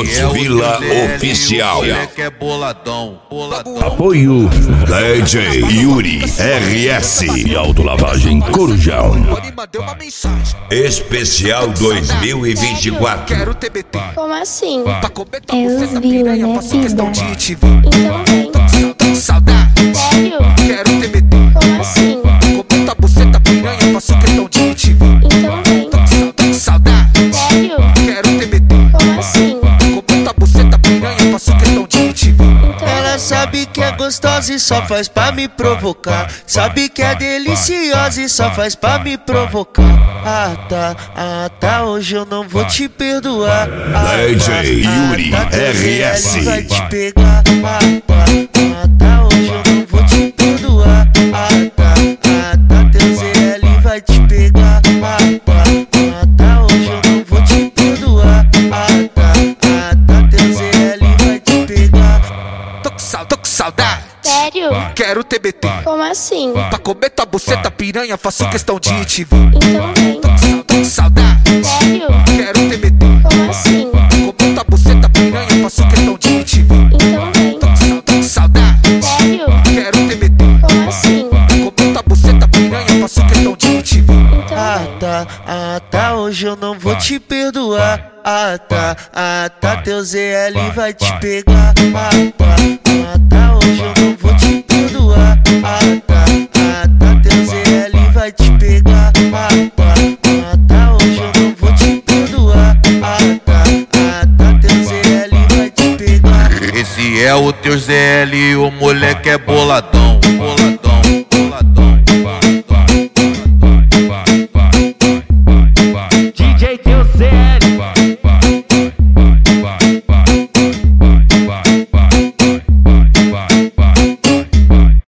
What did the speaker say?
Vila Oficial. É boladão. Apoio DJ Yuri RS e Autolavagem Corujão. Especial 2024. Quero TBT. Como assim? Eu vi, né, questão vida? de te ver. Então vem. Saudade. Sério? Quero TBT. Como assim? Comenta buceta piranha, faço questão de te ver. Então vem. Saudade. Sério? Quero TBT. Como assim? Comenta buceta piranha, faço questão de te ver. Então Ela sabe que é gostosa e só faz pra me provocar. Sabe que é deliciosa e só faz pra me provocar. Ah tá, hoje eu não vou te perdoar. DJ Yuri Ele vai RS. te pegar. Tá, hoje eu não vou te perdoar. Tá, teu ZL vai te pegar. Tá, hoje eu não vou te perdoar. Tá, teu ZL vai te pegar. Tô com saudade. Sério? Quero TBT. Como assim? Pra comer tua buceta piranha, faço questão de te ver. Então vem. Tô com saudade. Sério? Quero TBT. Como assim? Comer tua buceta piranha, faço questão de te ver. Então vem. Tô com saudade. Sério? Quero TBT. Como assim? Comer tua buceta piranha, faço questão de te ver. Então vem. Tá, hoje eu não vou te perdoar. Tá, teu ZL vai te pegar. Tá, hoje eu não vou te perdoar. Tá, teu ZL vai te pegar. Tá, hoje eu não vou te perdoar. Tá, teu ZL vai te pegar. Esse é o teu ZL, o moleque é boladão.